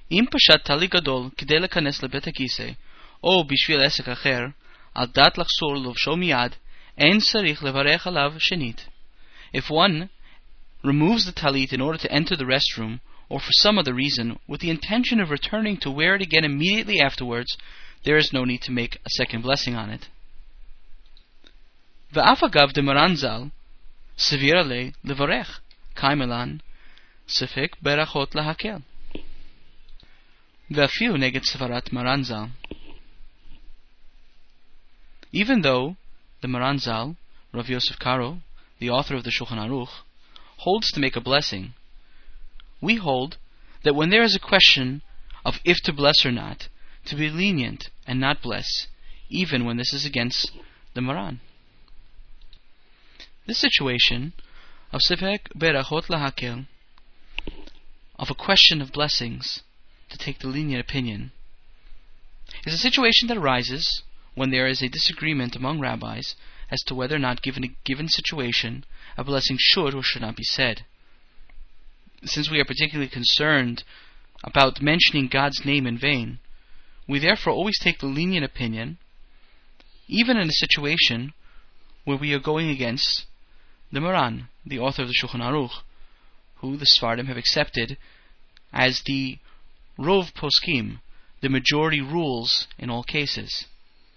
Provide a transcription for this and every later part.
אם פשט טלי גדול כדי להיכנס לבית הכיסא, או בשביל עסק אחר, על דעת לחסור לובשו מיד, אין צריך לברך עליו שנית. If one removes the talit in order to enter the restroom, or for some other reason, with the intention of returning to wear it again immediately afterwards, there is no need to make a second blessing on it. ואף אגב דמרן ז"ל, סביר עלי לברך, קיימלן, ספק ברכות להקל. ואפילו נגד סברת מרן ז"ל. Even though the Maran Zal, Rav Yosef Karo, the author of the Shulchan Aruch, holds to make a blessing, we hold that when there is a question of if to bless or not, to be lenient and not bless, even when this is against the Maran. This situation of Sifek Berachot Lahakel, of a question of blessings, to take the lenient opinion, is a situation that arises when there is a disagreement among rabbis as to whether or not, given a given situation, a blessing should or should not be said. Since we are particularly concerned about mentioning God's name in vain, we therefore always take the lenient opinion, even in a situation where we are going against the Maran, the author of the Shulchan Aruch, who the Sfardim have accepted as the Rov Poskim, the majority rules in all cases.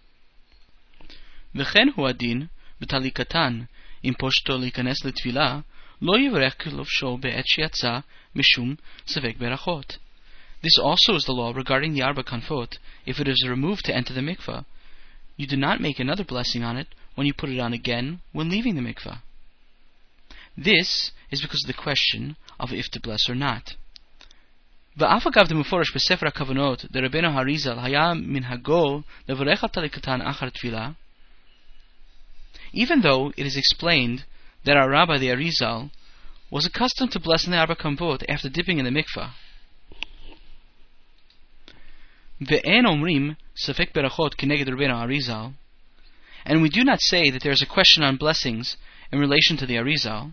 וכן הוא הדין בטלי קטן, אם פושטו להיכנס לתפילה, לא יברך כלובשו בעת שיצא משום ספק ברכות. This also is the law regarding the arba kanfot. If it is removed to enter the mikvah, you do not make another blessing on it when you put it on again when leaving the mikvah. This is because of the question of if to bless or not. ואף אגב דמפורש בספר הכוונות דרבנו הריזל היה מנהגו לברך על טלי קטן אחר תפילה, even though it is explained that our rabbi the Arizal was accustomed to blessing the arba kanfot after dipping in the mikvah. Ve'en omrim safek berachot kineged Rabbeinu Arizal, and we do not say that there is a question on blessings in relation to the Arizal.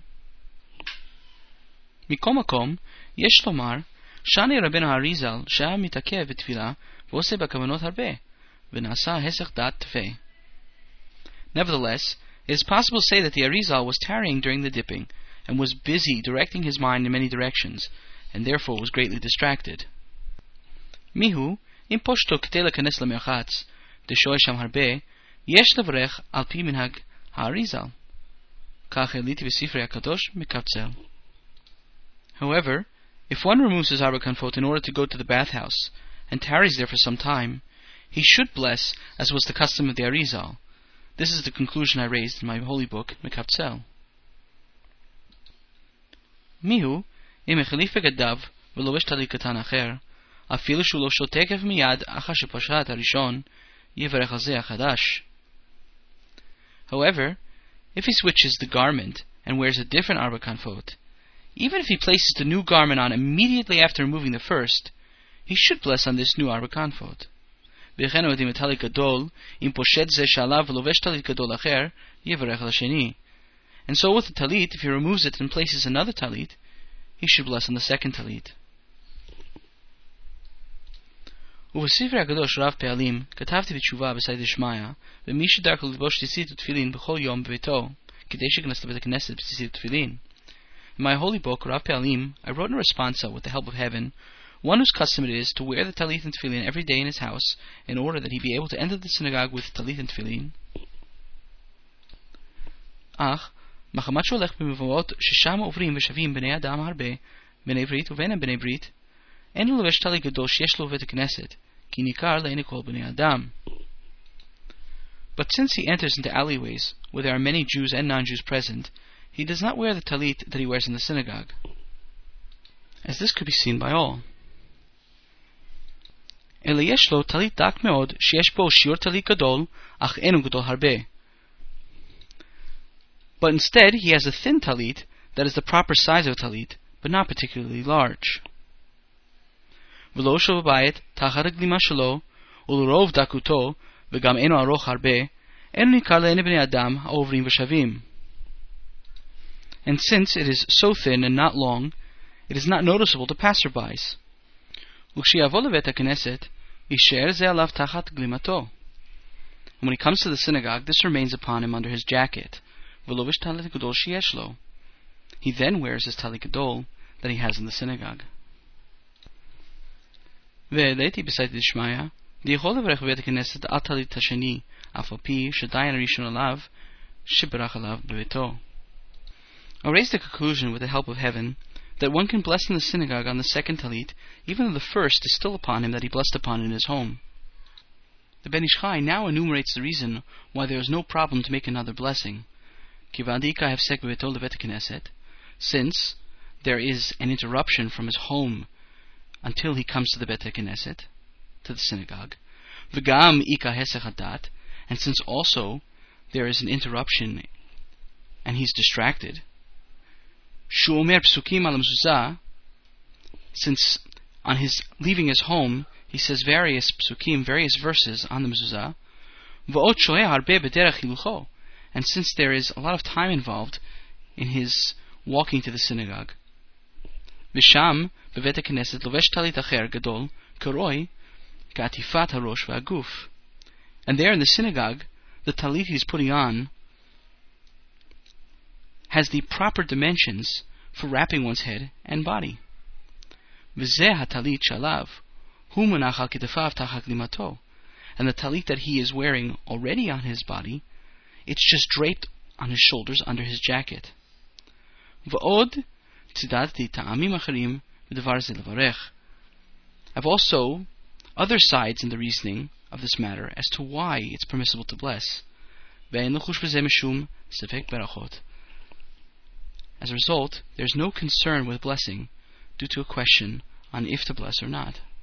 Mikom makom yesh lomar shani Rabbeinu Arizal shea mitakev b'tefila v'oseh b'kavanot harbe v'nasa hesech dat tefeh. Nevertheless, it is possible to say that the Arizal was tarrying during the dipping and was busy directing his mind in many directions, and therefore was greatly distracted. Mihu אם פושטו כדי להיכנס למרחץ, דשוהה שם הרבה, יש לברך על פי מנהג האריזל. כך העליתי בספרי הקדוש מקבצל. However, if one removes his arba kanfot in order to go to the bathhouse, and tarries there for some time, he should bless as was the custom of the Arizal. This is the conclusion I raised in my holy book, Mekabtzel. Mihu, אם החליף בגדיו ולובש טלי קטן אחר, אפילו שהוא לא שותקף מיד אחר שפשט הראשון, יברך על זה החדש. However, if he switches the garment and wears a different arba kanfot, even if he places the new garment on immediately after removing the first, he should bless on this new arba kanfot. וכן הוא עם טלית גדול, אם פושט זה שעליו ולובש טלית גדול אחר, יברך על השני. And so with the talit, if he removes it and places another talit, he should bless on the second talit. ובספרי הקדוש רב פעלים כתבתי בתשובה בסייעתא דשמיא, ומי שדרכו ללבוש ציצית ותפילין בכל יום בביתו, כדי שיכנס לבית הכנסת בציצית ותפילין. In my holy book, Rav Pe'alim, I wrote in a responsa with the help of heaven, one whose custom it is to wear the talit and tefillin every day in his house, in order that he be able to enter the synagogue with talit and tefillin. אך, מחמת שהולך במבואות ששם עוברים ושבים בני אדם הרבה, בני ברית ובינם בני ברית, אין לו לבש טלית גדול שיש לו בית הכנסת, כי ניכר לעיני כל בני אדם. But since he enters into alleyways, where there are many Jews and non-Jews present, he does not wear the talit that he wears in the synagogue, as this could be seen by all. אלא יש לו טלית דק מאוד, שיש בו שיעור טלית גדול, אך אינו גדול הרבה. But instead, he has a thin talit that is the proper size of a talit, but not particularly large. ולא שבבית, תחת הגלימה שלו, ולרוב דקותו, וגם אינו ארוך הרבה, אינו ניכר לעיני בני אדם העוברים ושבים. And since it is so thin and not long, it is not noticeable to passerbys. וכשיבוא לבית הכנסת, יישאר זה עליו תחת גלימתו. And when he comes to the synagogue, this remains upon him under his jacket. ולובש טלית גדול שיש לו. He then wears his talit gadol that he has in the synagogue. והעליתי בסייעתא דשמיא, דיכול לברך בבית הכנסת על טלית השני, אף על פי שדיין הראשון עליו, שברך עליו בביתו. I raised the conclusion with the help of heaven that one can bless in the synagogue on the second talit, even though the first is still upon him that he blessed upon in his home. The Ben Ish Chai now enumerates the reason why there is no problem to make another blessing. Since there is an interruption from his home until he comes to the Bet HaKnesset, to the synagogue, V'gam ika hesech hadat, and since also there is an interruption and he's distracted, Shu omer psukim al mezuzah, since on his leaving his home he says various psukim, various verses on the mezuzah, V'ot shoeh harbe b'derech hilucho, and since there is a lot of time involved in his walking to the synagogue, V'sham b'vet HaKnesset lovesh talit acher gadol koroi ka'atifat harosh v'aguf, and there in the synagogue the talit he's putting on has the proper dimensions for wrapping one's head and body. V'zeh hatalit shalav hu munach al kitefav tachat glimato, and the talit that he is wearing already on his body, it's just draped on his shoulders under his jacket. V'od tzidadti ta'amim acharim v'devar ze levarech. I've also other sides in the reasoning of this matter as to why it's permissible to bless. Ve'en lechush b'zeh mishum sefek berachot. As a result, there's no concern with blessing due to a question on if to bless or not.